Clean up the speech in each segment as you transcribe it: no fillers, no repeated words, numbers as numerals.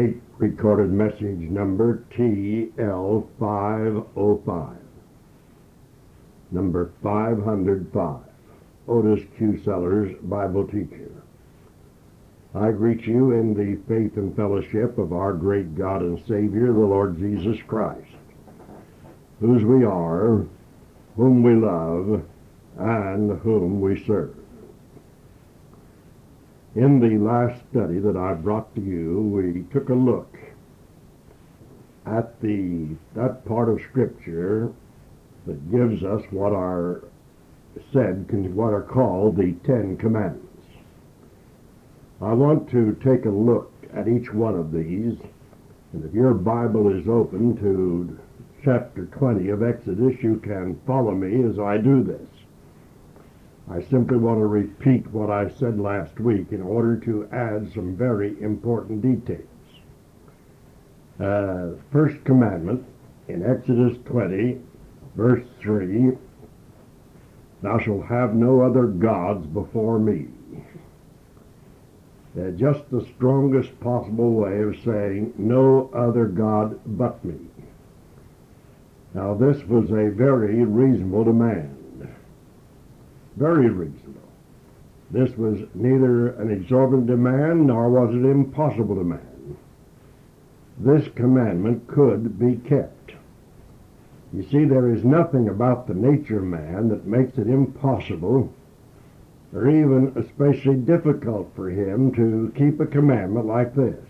tape recorded message number TL505, number 505, Otis Q. Sellers, Bible teacher. I greet you in the faith and fellowship of our great God and Savior, the Lord Jesus Christ, whose we are, whom we love, and whom we serve. In the last study that I brought to you, we took a look at that part of Scripture that gives us what are called the Ten Commandments. I want to take a look at each one of these, and if your Bible is open to chapter 20 of Exodus, you can follow me as I do this. I simply want to repeat what I said last week in order to add some very important details. First commandment in Exodus 20, verse 3, "Thou shalt have no other gods before me." Just the strongest possible way of saying no other God but me. Now this was a very reasonable demand. Very reasonable. This was neither an exorbitant demand nor was it an impossible demand. This commandment could be kept. You see, there is nothing about the nature of man that makes it impossible or even especially difficult for him to keep a commandment like this.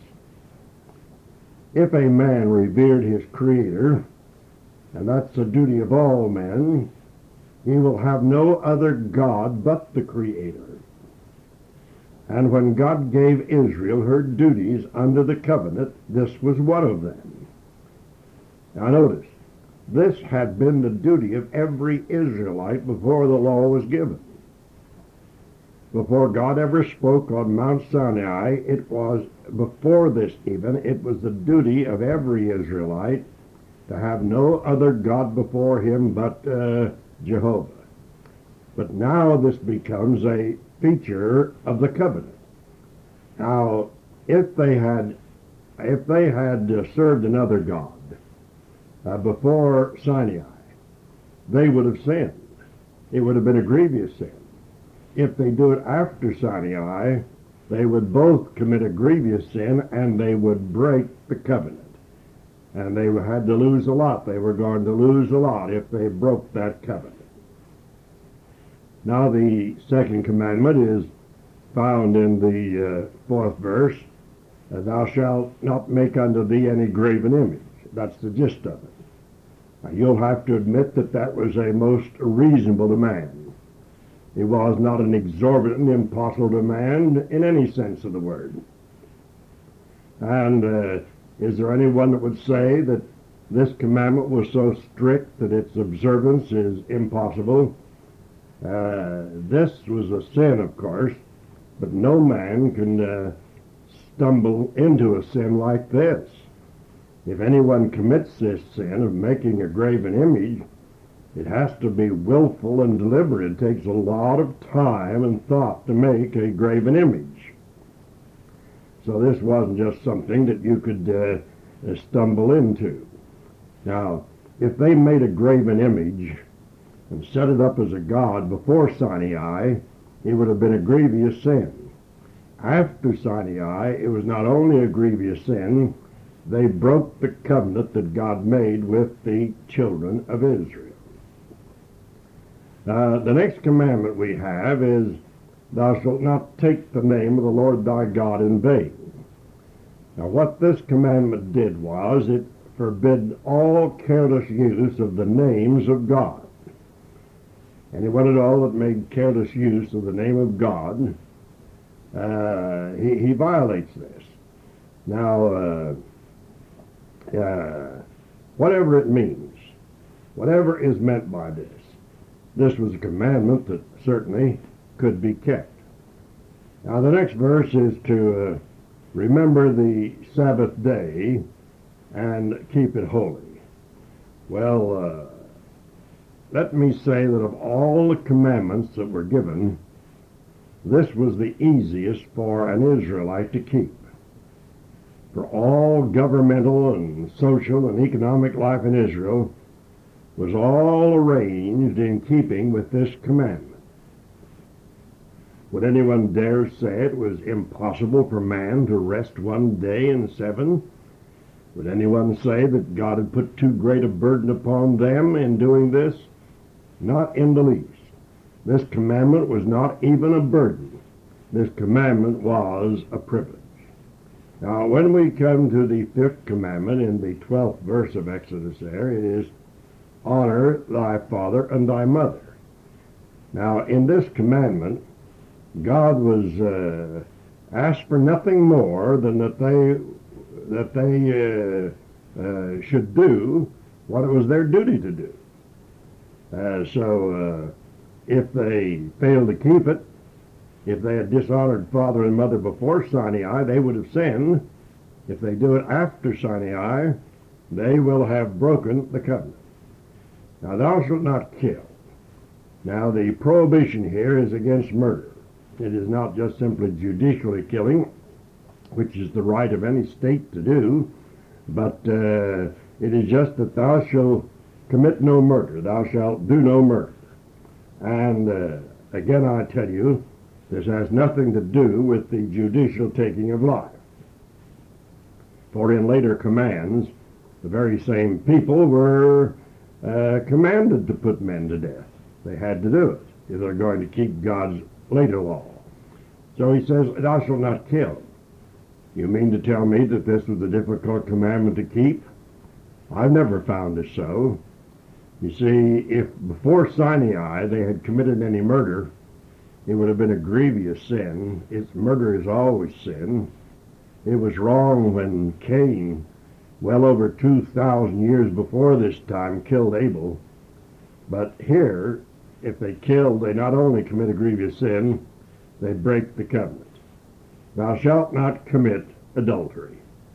If a man revered his Creator, and that's the duty of all men, he will have no other God but the Creator. And when God gave Israel her duties under the covenant, this was one of them. Now notice, this had been the duty of every Israelite before the law was given. Before God ever spoke on Mount Sinai, it was the duty of every Israelite to have no other God before him but Jehovah. But now this becomes a feature of the covenant. Now, if they had served another God before Sinai, they would have sinned. It would have been a grievous sin. If they do it after Sinai, they would both commit a grievous sin and they would break the covenant. And they had to lose a lot. They were going to lose a lot if they broke that covenant. Now the second commandment is found in the fourth verse. "Thou shalt not make unto thee any graven image." That's the gist of it. Now you'll have to admit that that was a most reasonable demand. It was not an exorbitant, impossible demand in any sense of the word. And is there anyone that would say that this commandment was so strict that its observance is impossible? This was a sin, of course, but no man can stumble into a sin like this. If anyone commits this sin of making a graven image, it has to be willful and deliberate. It takes a lot of time and thought to make a graven image. So this wasn't just something that you could stumble into. Now, if they made a graven image and set it up as a god before Sinai, it would have been a grievous sin. After Sinai, it was not only a grievous sin, they broke the covenant that God made with the children of Israel. The next commandment we have is, "Thou shalt not take the name of the Lord thy God in vain." Now what this commandment did was it forbid all careless use of the names of God. Anyone at all that made careless use of the name of God, he violates this. Now, whatever it means, whatever is meant by this, this was a commandment that certainly could be kept. Now the next verse is to remember the Sabbath day and keep it holy. Well, let me say that of all the commandments that were given, this was the easiest for an Israelite to keep. for all governmental and social and economic life in Israel was all arranged in keeping with this commandment. Would anyone dare say it was impossible for man to rest one day in 7? Would anyone say that God had put too great a burden upon them in doing this? Not in the least. This commandment was not even a burden. This commandment was a privilege. Now, when we come to the 5th commandment in the 12th verse of Exodus there, it is, honor thy father and thy mother. Now, in this commandment, God was asked for nothing more than that they should do what it was their duty to do. So if they failed to keep it, if they had dishonored father and mother before Sinai, they would have sinned. If they do it after Sinai, they will have broken the covenant. Now, thou shalt not kill. Now, the prohibition here is against murder. It is not just simply judicially killing, which is the right of any state to do, but it is just that thou shalt commit no murder. Thou shalt do no murder. And again, I tell you, this has nothing to do with the judicial taking of life. For in later commands, the very same people were commanded to put men to death. They had to do it if they're going to keep God's later law. So he says, thou shalt not kill. You mean to tell me that this was a difficult commandment to keep? I've never found it so. You see, if before Sinai they had committed any murder, it would have been a grievous sin. Murder is always sin. It was wrong when Cain, well over 2,000 years before this time, killed Abel. But here, if they killed, they not only commit a grievous sin, they break the covenant. Thou shalt not commit adultery.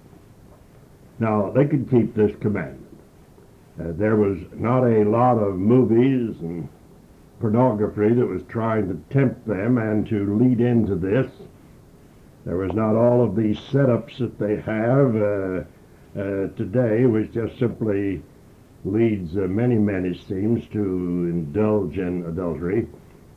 Now, they could keep this commandment. There was not a lot of movies and pornography that was trying to tempt them and to lead into this. There was not all of these setups that they have today, which just simply leads many men, it seems, to indulge in adultery.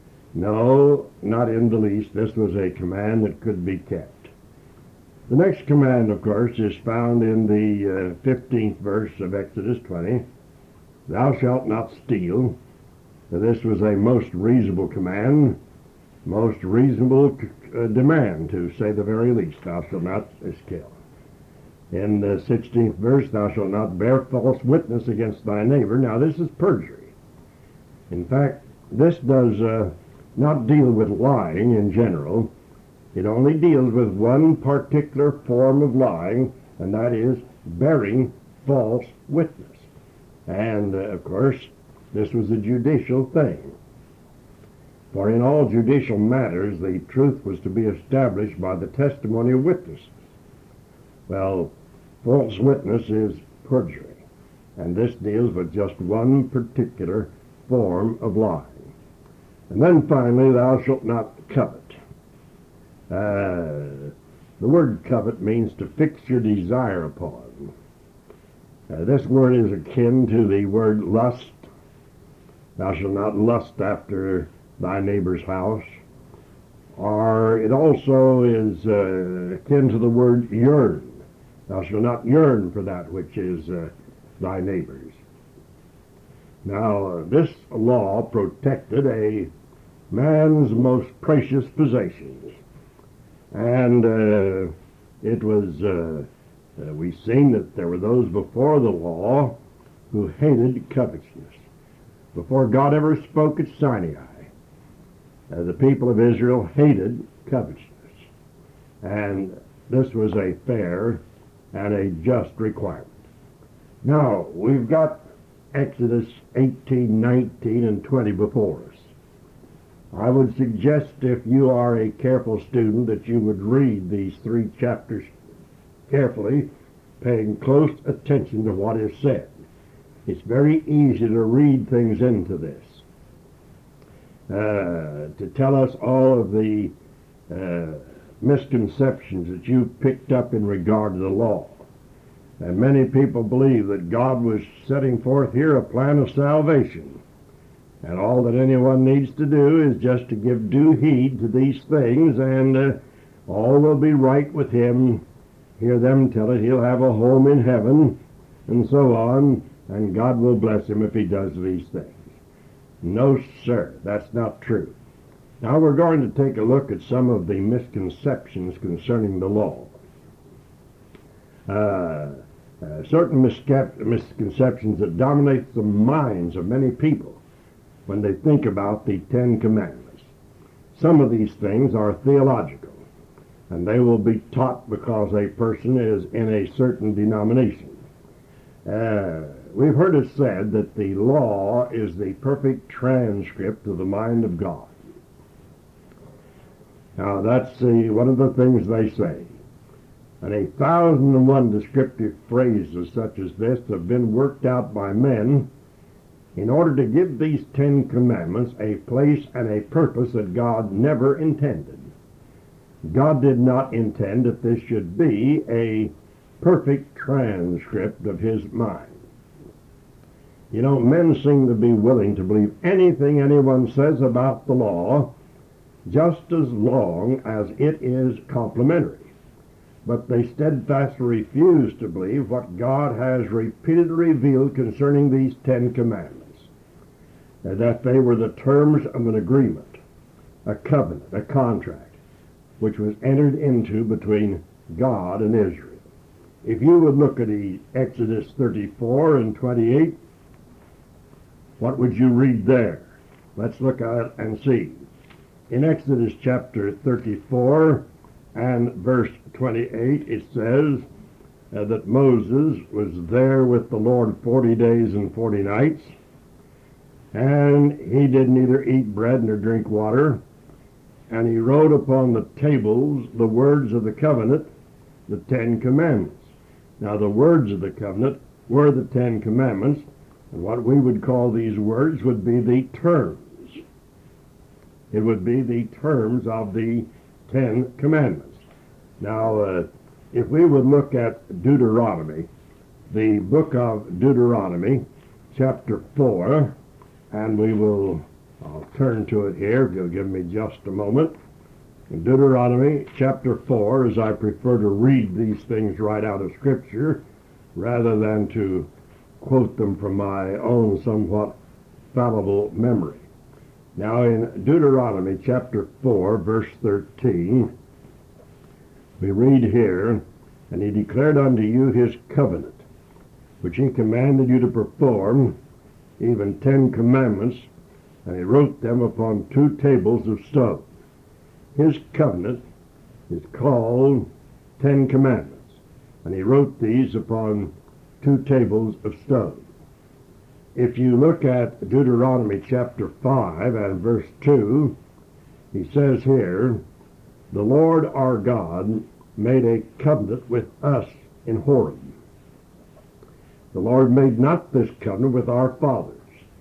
No, not in the least. This was a command that could be kept. The next command, of course, is found in the 15th verse of Exodus 20. Thou shalt not steal. This was a most reasonable command, most reasonable demand, to say the very least. Thou shalt not kill. In the 16th verse, thou shalt not bear false witness against thy neighbor. Now, this is perjury. In fact, this does not deal with lying in general. It only deals with one particular form of lying, and that is bearing false witness. And, of course, this was a judicial thing. For in all judicial matters, the truth was to be established by the testimony of witnesses. Well, false witness is perjury, and this deals with just one particular form of lying. And then finally, thou shalt not covet. The word covet means to fix your desire upon. This word is akin to the word lust. Thou shalt not lust after thy neighbor's house. Or it also is akin to the word yearn. Thou shalt not yearn for that which is thy neighbor's. Now, this law protected a man's most precious possessions. And it was, we've seen that there were those before the law who hated covetousness. Before God ever spoke at Sinai, the people of Israel hated covetousness. And this was a fair and a just requirement. Now, we've got Exodus 18, 19, and 20 before us. I would suggest, if you are a careful student, that you would read these 3 chapters carefully, paying close attention to what is said. It's very easy to read things into this, to tell us all of the misconceptions that you picked up in regard to the law. And many people believe that God was setting forth here a plan of salvation. And all that anyone needs to do is just to give due heed to these things, and all will be right with him. Hear them tell it, he'll have a home in heaven, and so on, and God will bless him if he does these things. No, sir, that's not true. Now we're going to take a look at some of the misconceptions concerning the law. Certain misconceptions that dominate the minds of many people when they think about the Ten Commandments. Some of these things are theological, and they will be taught because a person is in a certain denomination. We've heard it said that the law is the perfect transcript of the mind of God. Now that's one of the things they say. And 1,001 descriptive phrases such as this have been worked out by men in order to give these Ten Commandments a place and a purpose that God never intended. God did not intend that this should be a perfect transcript of his mind. You know, men seem to be willing to believe anything anyone says about the law just as long as it is complimentary. But they steadfastly refuse to believe what God has repeatedly revealed concerning these Ten Commandments, that they were the terms of an agreement, a covenant, a contract, which was entered into between God and Israel. If you would look at Exodus 34 and 28, what would you read there? Let's look at it and see. In Exodus chapter 34 and verse 28, it says that Moses was there with the Lord 40 days and 40 nights, and he did neither eat bread nor drink water, and he wrote upon the tables the words of the covenant, the Ten Commandments. Now the words of the covenant were the Ten Commandments, and what we would call these words would be the terms. It would be the terms of the Ten Commandments. Now, if we would look at Deuteronomy, the book of Deuteronomy, chapter 4, and I'll turn to it here, if you'll give me just a moment. In Deuteronomy chapter 4, as I prefer to read these things right out of Scripture, rather than to quote them from my own somewhat fallible memory. Now in Deuteronomy chapter 4, verse 13, we read here, "And he declared unto you his covenant, which he commanded you to perform, even 10 commandments, and he wrote them upon 2 tables of stone." His covenant is called 10 Commandments, and he wrote these upon 2 tables of stone. If you look at Deuteronomy chapter 5 and verse 2, he says here, "The Lord our God made a covenant with us in Horeb." The Lord made not this covenant with our fathers.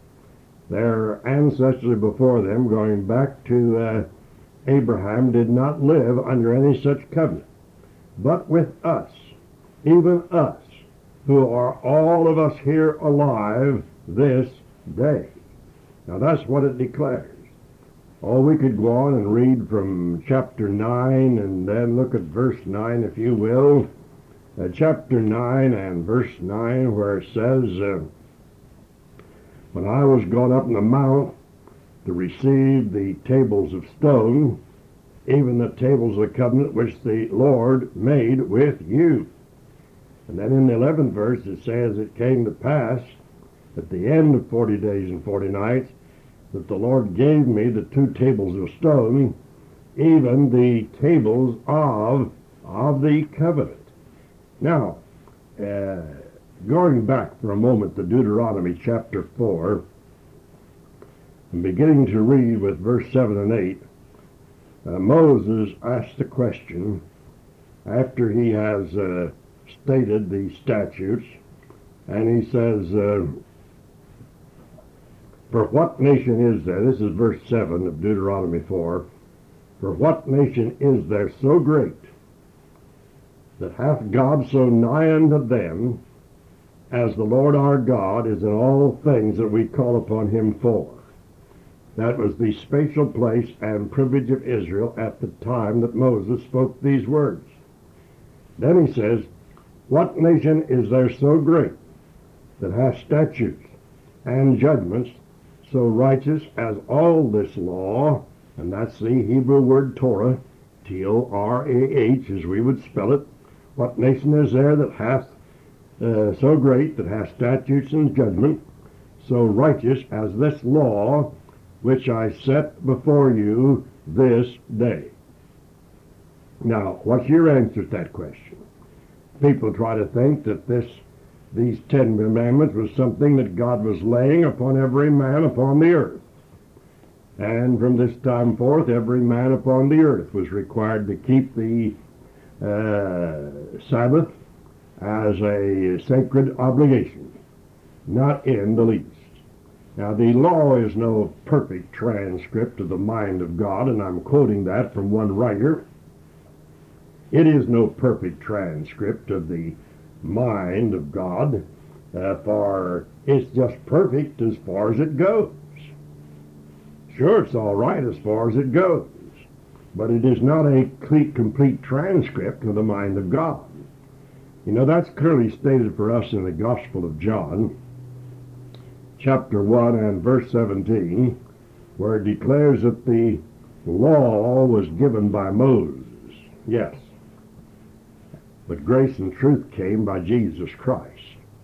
Their ancestors before them, going back to Abraham, did not live under any such covenant. But with us, even us, who are all of us here alive this day. Now that's what it declares. Oh, we could go on and read from chapter 9 and then look at verse 9, if you will. Chapter 9 and verse 9, where it says, "When I was gone up in the mount to receive the tables of stone, even the tables of the covenant which the Lord made with you." And then in the 11th verse it says, "It came to pass at the end of 40 days and 40 nights that the Lord gave me the 2 tables of stone, even the tables of the covenant." Now, going back for a moment to Deuteronomy chapter 4, and beginning to read with verse 7 and 8, Moses asked the question, after he has stated the statutes, and he says, "For what nation is there?" This is verse 7 of Deuteronomy 4. For what nation is there so great that hath God so nigh unto them as the Lord our God is in all things that we call upon him for? That was the spatial place and privilege of Israel at the time that Moses spoke these words. Then he says, what nation is there so great that hath statutes and judgments so righteous as all this law? And that's the Hebrew word Torah, T-O-R-A-H, as we would spell it. What nation is there that hath so great, that hath statutes and judgment so righteous as this law which I set before you this day? Now, what's your answer to that question? People try to think that these 10 commandments was something that God was laying upon every man upon the earth. And from this time forth, every man upon the earth was required to keep the Sabbath as a sacred obligation, not in the least. Now, the law is no perfect transcript of the mind of God, and I'm quoting that from one writer. It is no perfect transcript of the mind of God, for it's just perfect as far as it goes. Sure, it's all right as far as it goes, but it is not a complete transcript of the mind of God. You know, that's clearly stated for us in the Gospel of John, chapter 1 and verse 17, where it declares that the law was given by Moses. Yes, but grace and truth came by Jesus Christ.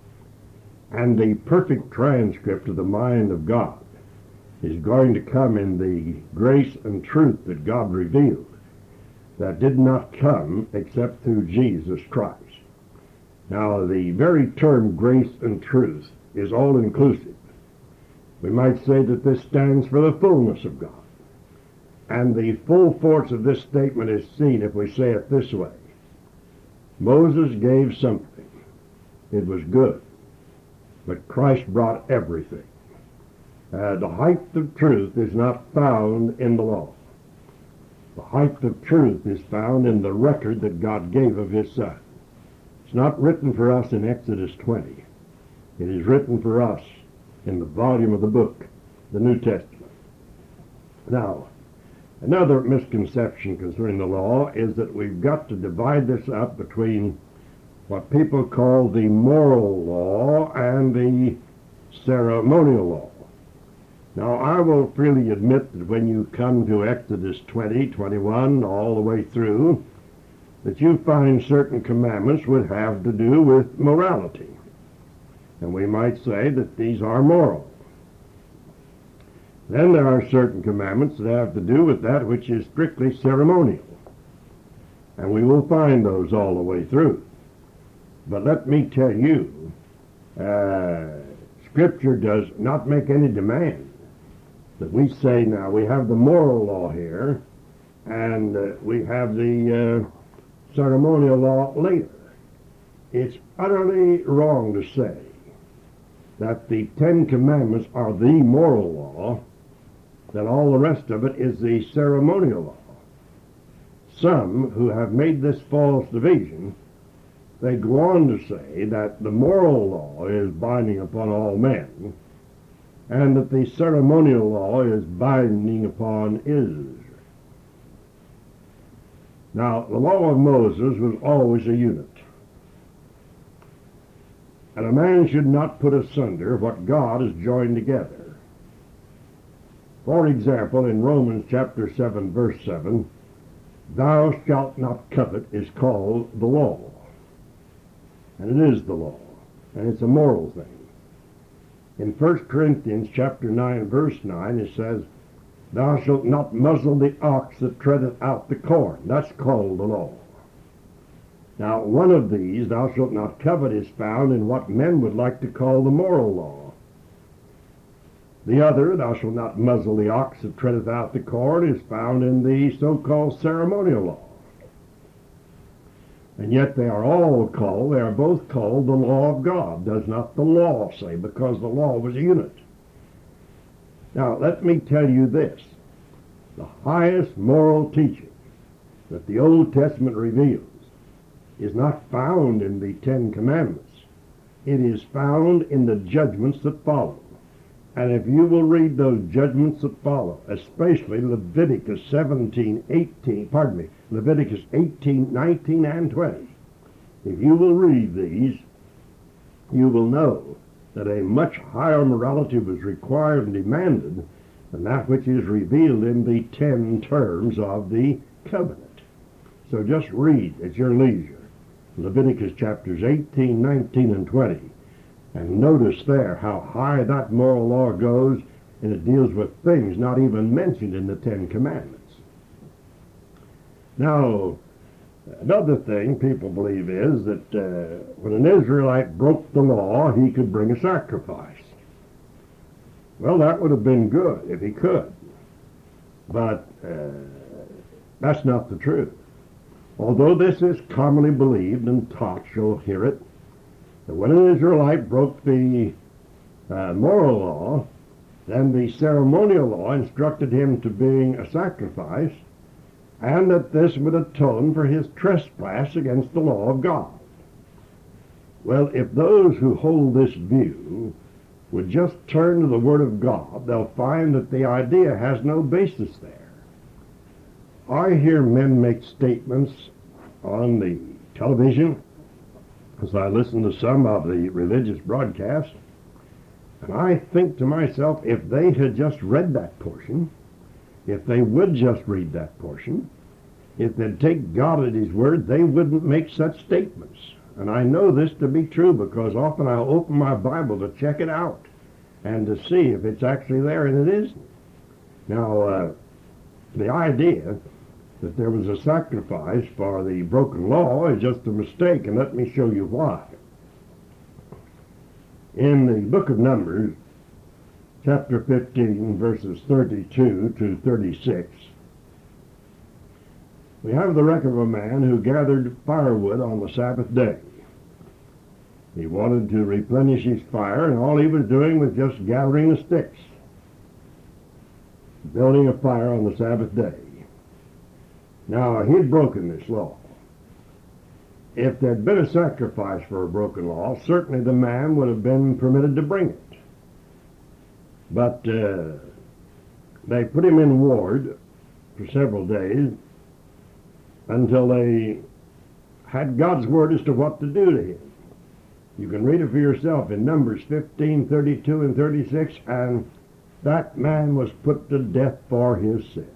And the perfect transcript of the mind of God is going to come in the grace and truth that God revealed, that did not come except through Jesus Christ. Now, the very term grace and truth is all-inclusive. We might say that this stands for the fullness of God. And the full force of this statement is seen if we say it this way. Moses gave something. It was good. But Christ brought everything. The height of truth is not found in the law. The height of truth is found in the record that God gave of his Son. It's not written for us in Exodus 20. It is written for us in the volume of the book, the New Testament. Now, another misconception concerning the law is that we've got to divide this up between what people call the moral law and the ceremonial law. Now, I will freely admit that when you come to Exodus 20, 21, all the way through, that you find certain commandments would have to do with morality. And we might say that these are moral. Then there are certain commandments that have to do with that which is strictly ceremonial. And we will find those all the way through. But let me tell you, Scripture does not make any demand that we say, now we have the moral law here, and we have the ceremonial law later. It's utterly wrong to say that the 10 Commandments are the moral law, that all the rest of it is the ceremonial law. Some who have made this false division, they go on to say that the moral law is binding upon all men, and that the ceremonial law is binding upon Israel. Now, the law of Moses was always a unit. And a man should not put asunder what God has joined together. For example, in Romans chapter 7, verse 7, thou shalt not covet is called the law. And it is the law. And it's a moral thing. In 1 Corinthians chapter 9, verse 9, it says, thou shalt not muzzle the ox that treadeth out the corn. That's called the law. Now, one of these, thou shalt not covet, is found in what men would like to call the moral law. The other, thou shalt not muzzle the ox that treadeth out the corn, is found in the so-called ceremonial law. And yet they are both called the law of God, does not the law say, because the law was a unit. Now, let me tell you this. The highest moral teaching that the Old Testament reveals is not found in the Ten Commandments. It is found in the judgments that follow. And if you will read those judgments that follow, especially Leviticus 18, 19, and 20, if you will read these, you will know that a much higher morality was required and demanded than that which is revealed in the 10 terms of the covenant. So just read at your leisure Leviticus chapters 18, 19, and 20, and notice there how high that moral law goes, and it deals with things not even mentioned in the Ten Commandments. Now, another thing people believe is that when an Israelite broke the law, he could bring a sacrifice. Well, that would have been good if he could, but that's not the truth. Although this is commonly believed and taught, you'll hear it, that when an Israelite broke the moral law, then the ceremonial law instructed him to bring a sacrifice, and that this would atone for his trespass against the law of God. Well, if those who hold this view would just turn to the Word of God, they'll find that the idea has no basis there. I hear men make statements on the television as I listen to some of the religious broadcasts, and I think to myself, if they had just read that portion, if they would just read that portion, if they'd take God at His word, they wouldn't make such statements. And I know this to be true because often I'll open my Bible to check it out and to see if it's actually there, and it isn't. Now, the idea that there was a sacrifice for the broken law is just a mistake, and let me show you why. In the book of Numbers, chapter 15, verses 32 to 36, we have the record of a man who gathered firewood on the Sabbath day. He wanted to replenish his fire, and all he was doing was just gathering the sticks, building a fire on the Sabbath day. Now, he'd broken this law. If there'd been a sacrifice for a broken law, certainly the man would have been permitted to bring it. But they put him in ward for several days until they had God's word as to what to do to him. You can read it for yourself in Numbers 15, 32, and 36, and that man was put to death for his sin.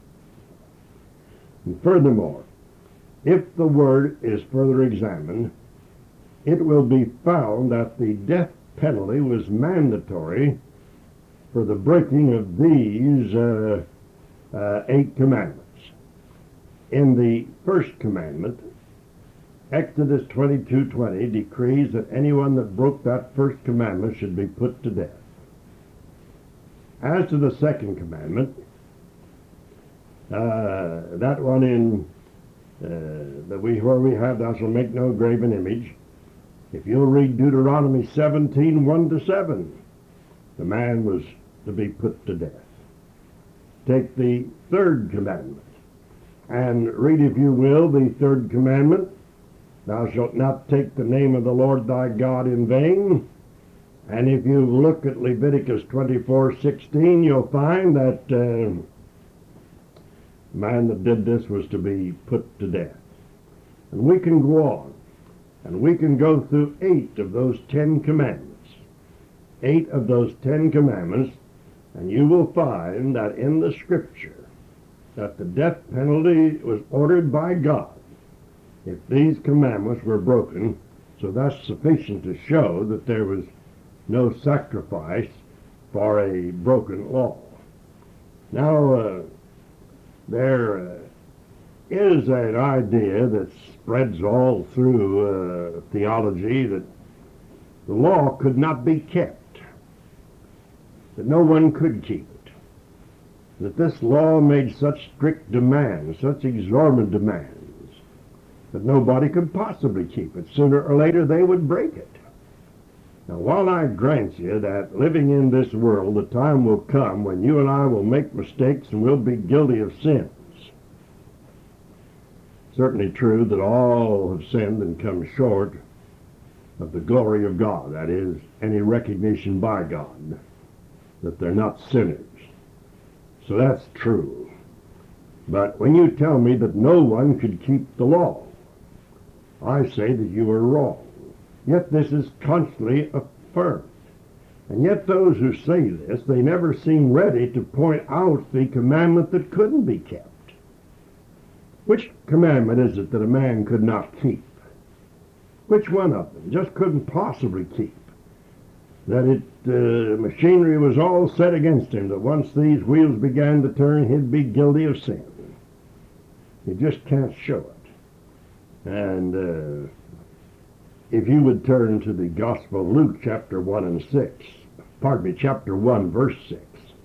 And furthermore, if the word is further examined, it will be found that the death penalty was mandatory for the breaking of these 8 commandments. In the first commandment, Exodus 22:20 decrees that anyone that broke that first commandment should be put to death. As to the second commandment, that one in where we have thou shalt make no graven image, if you'll read Deuteronomy 17, 1 to 7, the man was to be put to death. Take the third commandment and read, if you will, the third commandment. Thou shalt not take the name of the Lord thy God in vain. And if you look at Leviticus 24:16, you'll find that the man that did this was to be put to death. And we can go on, and we can go through 8 of those 10 commandments. 8 of those 10 commandments, and you will find that in the Scripture that the death penalty was ordered by God if these commandments were broken. So that's sufficient to show that there was no sacrifice for a broken law. Now, there is an idea that spreads all through theology that the law could not be kept, that no one could keep it, that this law made such strict demands, such exorbitant demands, that nobody could possibly keep it. Sooner or later they would break it. Now, while I grant you that living in this world, the time will come when you and I will make mistakes and will be guilty of sins. Certainly true that all have sinned and come short of the glory of God. That is, any recognition by God that they're not sinners. So that's true. But when you tell me that no one could keep the law, I say that you are wrong. Yet this is constantly affirmed. And yet those who say this, they never seem ready to point out the commandment that couldn't be kept. Which commandment is it that a man could not keep? Which one of them just couldn't possibly keep? That machinery was all set against him, that once these wheels began to turn, he'd be guilty of sin. You just can't show it. And if you would turn to the Gospel of Luke, chapter 1 and 6, chapter 1, verse 6,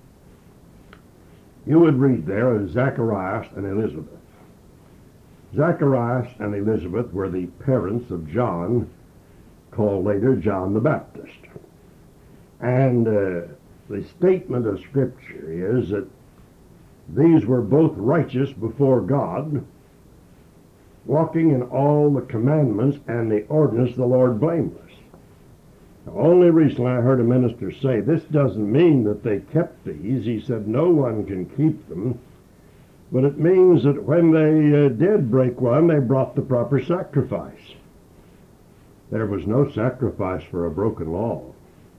you would read there of Zacharias and Elizabeth. Zacharias and Elizabeth were the parents of John, called later John the Baptist. And the statement of Scripture is that these were both righteous before God, walking in all the commandments and the ordinance of the Lord blameless. Now, only recently I heard a minister say, this doesn't mean that they kept these. He said no one can keep them. But it means that when they did break one, they brought the proper sacrifice. There was no sacrifice for a broken law.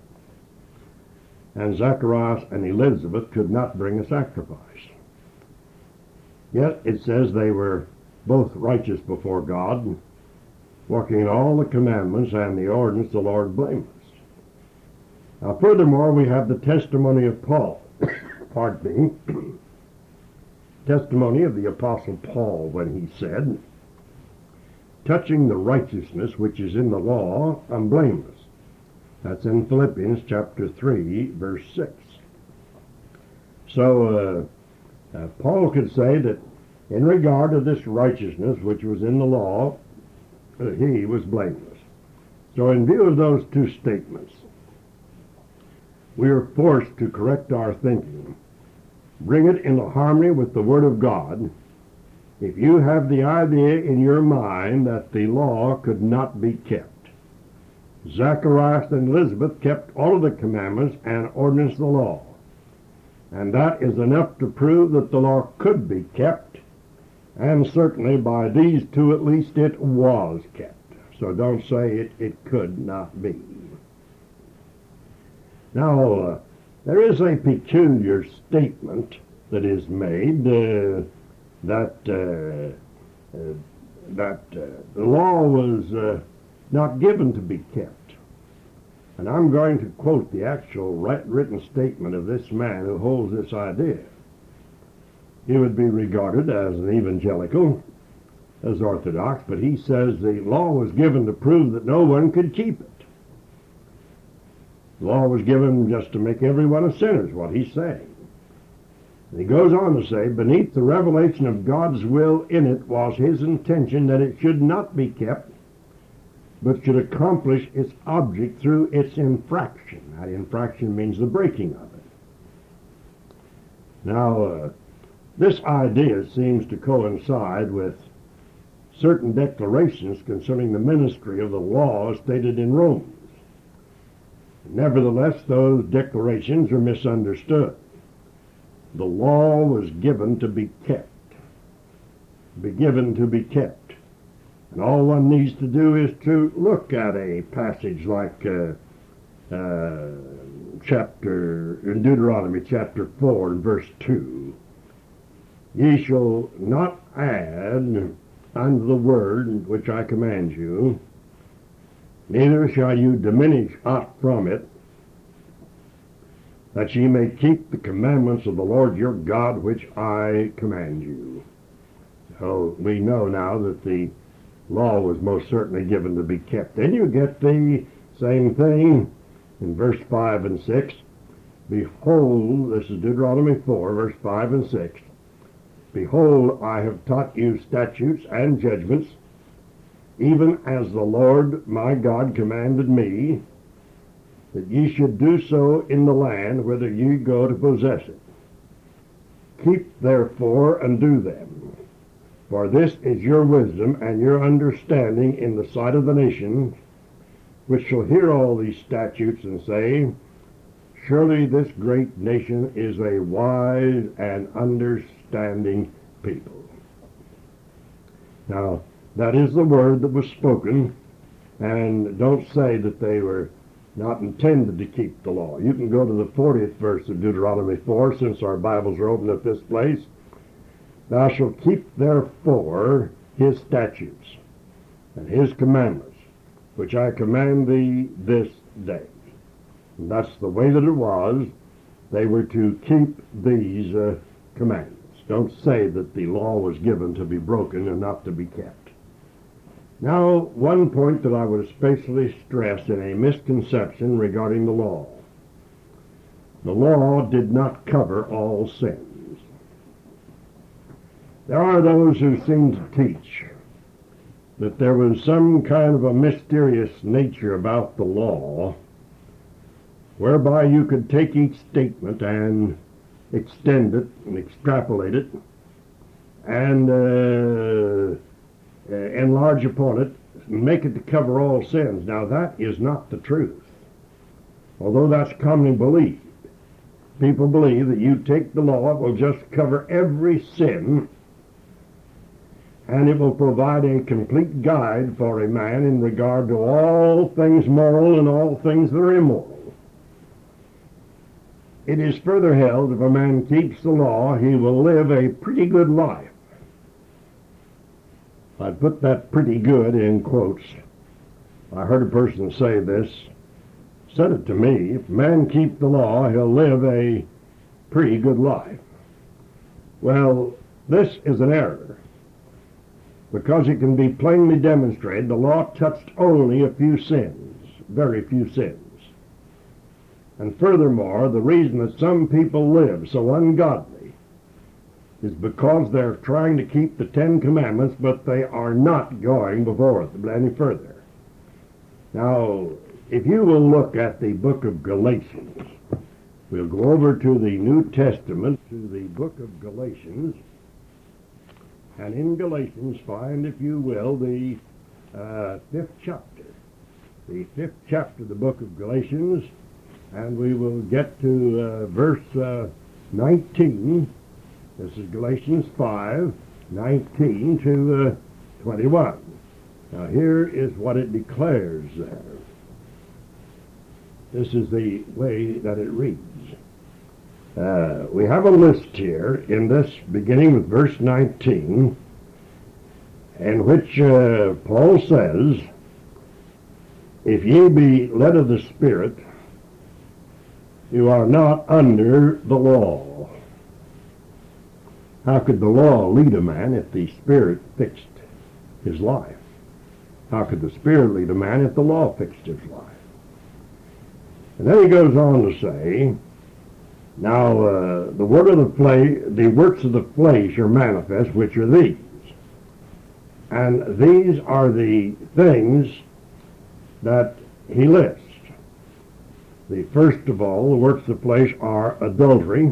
And Zacharias and Elizabeth could not bring a sacrifice. Yet it says they were both righteous before God, walking in all the commandments and the ordinance of the Lord blameless. Now furthermore, we have the testimony of Paul. Pardon me. Testimony of the Apostle Paul when he said, touching the righteousness which is in the law, I'm blameless. That's in Philippians chapter 3, verse 6. So Paul could say that in regard to this righteousness which was in the law, he was blameless. So in view of those two statements, we are forced to correct our thinking, bring it into harmony with the Word of God. If you have the idea in your mind that the law could not be kept, Zacharias and Elizabeth kept all of the commandments and ordinance of the law. And that is enough to prove that the law could be kept, and certainly by these two at least it was kept. So don't say it could not be. Now, there is a peculiar statement that is made that the law was not given to be kept. And I'm going to quote the actual written statement of this man who holds this idea. He would be regarded as an evangelical, as orthodox, but he says the law was given to prove that no one could keep it. The law was given just to make everyone a sinner, is what he's saying. And he goes on to say, beneath the revelation of God's will in it was his intention that it should not be kept, but should accomplish its object through its infraction. That infraction means the breaking of it. Now, this idea seems to coincide with certain declarations concerning the ministry of the law stated in Romans. Nevertheless, those declarations are misunderstood. The law was given to be kept. Given to be kept. And all one needs to do is to look at a passage like in Deuteronomy chapter 4 and verse 2. Ye shall not add unto the word which I command you, neither shall you diminish aught from it, that ye may keep the commandments of the Lord your God which I command you. So we know now that the law was most certainly given to be kept. Then you get the same thing in verse 5 and 6. Behold, this is Deuteronomy 4, verse 5 and 6. Behold, I have taught you statutes and judgments, even as the Lord my God commanded me, that ye should do so in the land whither ye go to possess it. Keep therefore and do them, for this is your wisdom and your understanding in the sight of the nations, which shall hear all these statutes and say, surely this great nation is a wise and understanding people. Now, that is the word that was spoken, and don't say that they were not intended to keep the law. You can go to the 40th verse of Deuteronomy 4, since our Bibles are open at this place. Thou shalt keep therefore his statutes and his commandments, which I command thee this day. And that's the way that it was. They were to keep these commandments. Don't say that the law was given to be broken and not to be kept. Now, one point that I would especially stress in a misconception regarding the law. The law did not cover all sins. There are those who seem to teach that there was some kind of a mysterious nature about the law whereby you could take each statement and extend it and extrapolate it and enlarge upon it, make it to cover all sins. Now that is not the truth. Although that's commonly believed. People believe that you take the law, it will just cover every sin, and it will provide a complete guide for a man in regard to all things moral and all things that are immoral. It is further held, if a man keeps the law, he will live a pretty good life. I put that pretty good in quotes. I heard a person say this, said it to me, if a man keep the law, he'll live a pretty good life. Well, this is an error, because it can be plainly demonstrated the law touched only a few sins, very few sins. And furthermore, the reason that some people live so ungodly is because they're trying to keep the Ten Commandments, but they are not going before it any further. Now, if you will look at the book of Galatians, we'll go over to the New Testament, to the book of Galatians, and in Galatians find, if you will, the fifth chapter. The fifth chapter of the book of Galatians, and we will get to verse 19. This is Galatians 5, 19 to 21. Now here is what it declares there. This is the way that it reads. We have a list here in this, beginning with verse 19, in which Paul says, if ye be led of the Spirit, you are not under the law. How could the law lead a man if the Spirit fixed his life? How could the Spirit lead a man if the law fixed his life? And then he goes on to say, now the works of the flesh are manifest, which are these. And these are the things that he lists. The first of all, the works of the flesh are adultery,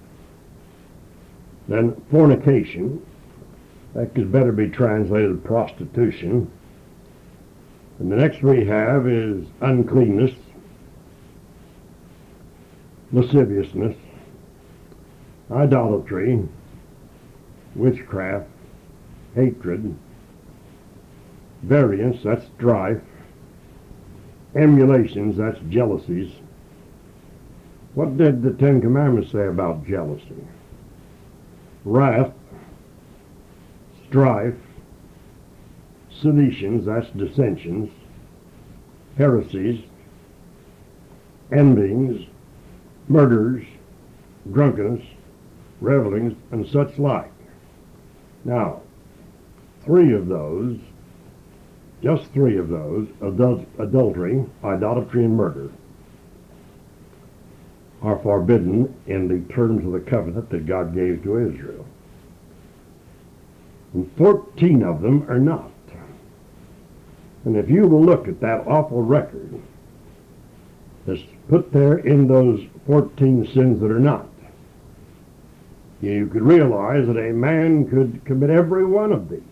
then fornication, that could better be translated prostitution. And the next we have is uncleanness, lasciviousness, idolatry, witchcraft, hatred, variance, that's strife, emulations, that's jealousies. What did the Ten Commandments say about jealousy? Wrath, strife, seditions, that's dissensions, heresies, envyings, murders, drunkenness, revelings, and such like. Now, just three of those, adultery, idolatry, and murder, are forbidden in the terms of the covenant that God gave to Israel. And 14 of them are not. And if you will look at that awful record, that's put there in those 14 sins that are not. You could realize that a man could commit every one of these.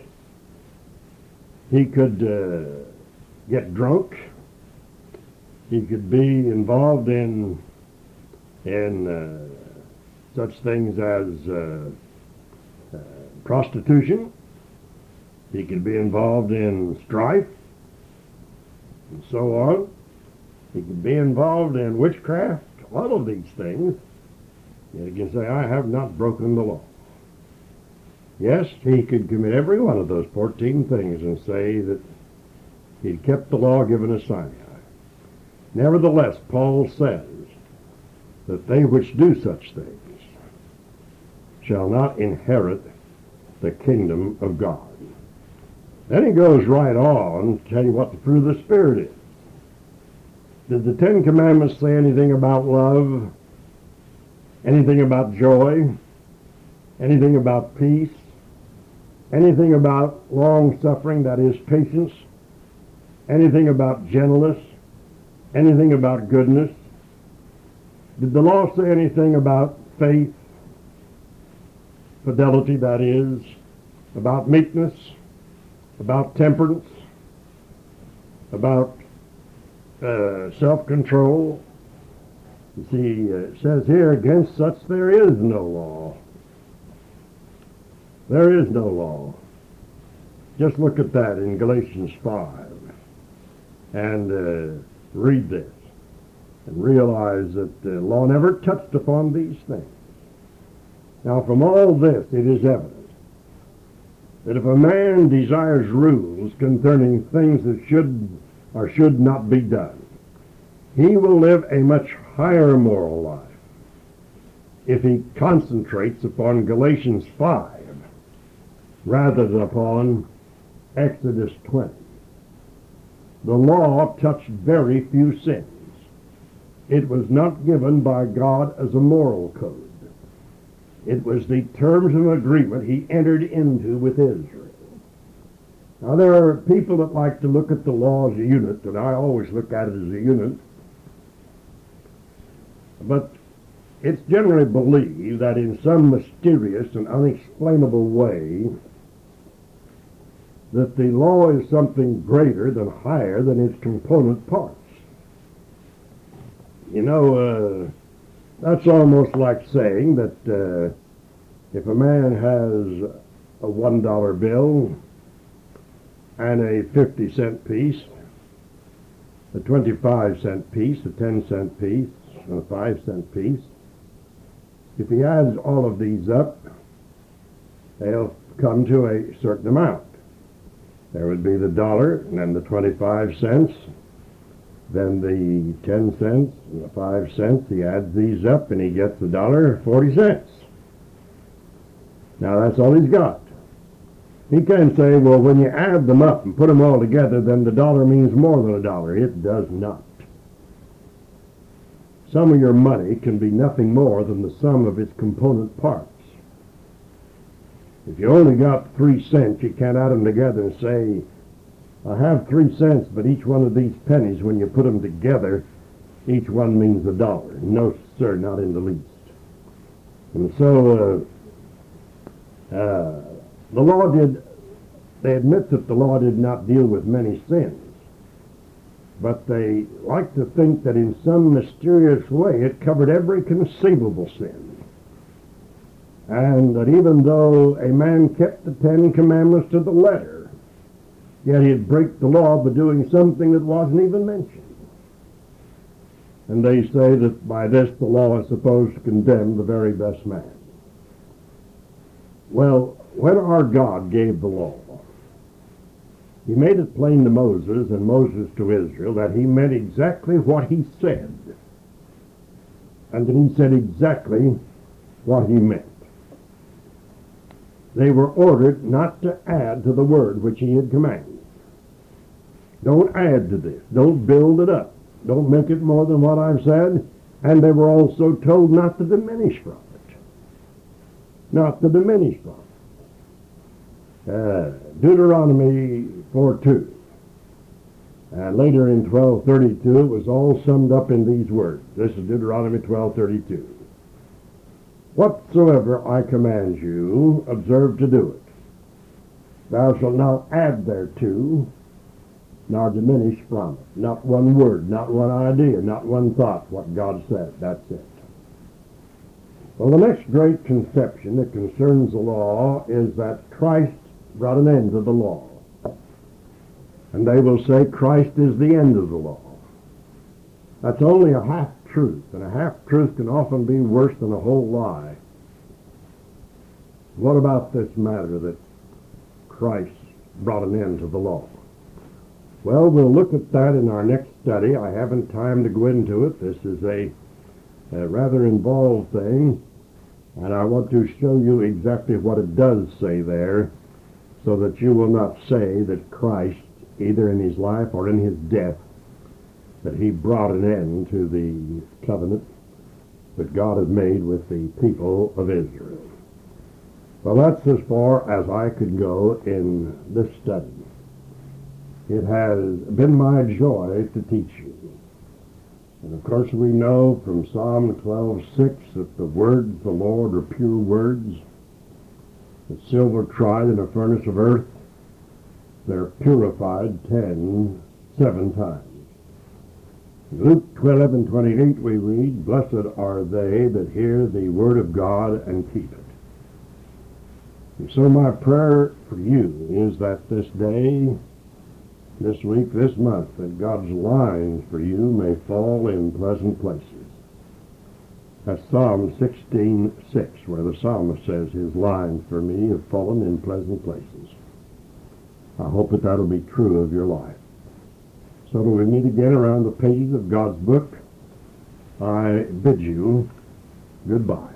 He could get drunk. He could be involved in such things as prostitution. He could be involved in strife and so on. He could be involved in witchcraft, all of these things. Yet he can say, I have not broken the law. Yes, he could commit every one of those 14 things and say that he'd kept the law given at Sinai. Nevertheless, Paul says that they which do such things shall not inherit the kingdom of God. Then he goes right on to tell you what the fruit of the Spirit is. Did the Ten Commandments say anything about love? Anything about joy? Anything about peace? Anything about long-suffering, that is, patience? Anything about gentleness? Anything about goodness? Did the law say anything about faith, fidelity, that is, about meekness, about temperance, about self-control? You see, it says here, against such there is no law. There is no law. Just look at that in Galatians 5 and read this and realize that the law never touched upon these things. Now, from all this, it is evident that if a man desires rules concerning things that should or should not be done, he will live a much higher moral life if he concentrates upon Galatians 5 rather than upon Exodus 20. The law touched very few sins. It was not given by God as a moral code. It was the terms of agreement he entered into with Israel. Now, there are people that like to look at the law as a unit, and I always look at it as a unit. But it's generally believed that in some mysterious and unexplainable way that the law is something greater than higher than its component parts. You know, that's almost like saying that if a man has a $1 bill and a 50-cent piece, a 25-cent piece, a 10-cent piece, and a 5-cent piece, if he adds all of these up, they'll come to a certain amount. There would be the dollar, and then the 25 cents, then the 10 cents, and the 5 cents. He adds these up, and he gets $1.40. Now, that's all he's got. He can say, well, when you add them up and put them all together, then the dollar means more than $1. It does not. Some of your money can be nothing more than the sum of its component parts. If you only got 3 cents, you can't add them together and say, I have 3 cents, but each one of these pennies, when you put them together, each one means $1. No, sir, not in the least. And so, the law they admit that the law did not deal with many sins, but they like to think that in some mysterious way it covered every conceivable sin. And that even though a man kept the 10 Commandments to the letter, yet he'd break the law by doing something that wasn't even mentioned. And they say that by this the law is supposed to condemn the very best man. Well, when our God gave the law, he made it plain to Moses and Moses to Israel that he meant exactly what he said, and that he said exactly what he meant. They were ordered not to add to the word which he had commanded. Don't add to this. Don't build it up. Don't make it more than what I've said. And they were also told not to diminish from it. Not to diminish from it. Deuteronomy 4:2. And later in 12:32, it was all summed up in these words. This is Deuteronomy 12:32. Whatsoever I command you, observe to do it. Thou shalt not add thereto, nor diminish from it. Not one word, not one idea, not one thought, what God said. That's it. Well, the next great conception that concerns the law is that Christ brought an end to the law. And they will say Christ is the end of the law. That's only a half-truth, and a half-truth can often be worse than a whole lie. What about this matter that Christ brought an end to the law? Well, we'll look at that in our next study. I haven't time to go into it. This is a rather involved thing, and I want to show you exactly what it does say there, so that you will not say that Christ, either in his life or in his death, that he brought an end to the covenant that God had made with the people of Israel. Well, that's as far as I could go in this study. It has been my joy to teach you. And of course we know from Psalm 12:6 that the words of the Lord are pure words. The silver tried in a furnace of earth, they're purified 7 times. In Luke 12:28 we read, Blessed are they that hear the word of God and keep it. And so my prayer for you is that this day, this week, this month, that God's lines for you may fall in pleasant places. That's Psalm 16:6, where the psalmist says, his lines for me have fallen in pleasant places. I hope that that'll be true of your life. So till we meet again around the pages of God's book, I bid you goodbye.